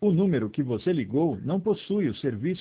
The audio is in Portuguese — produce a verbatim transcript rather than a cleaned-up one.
O número que você ligou não possui o serviço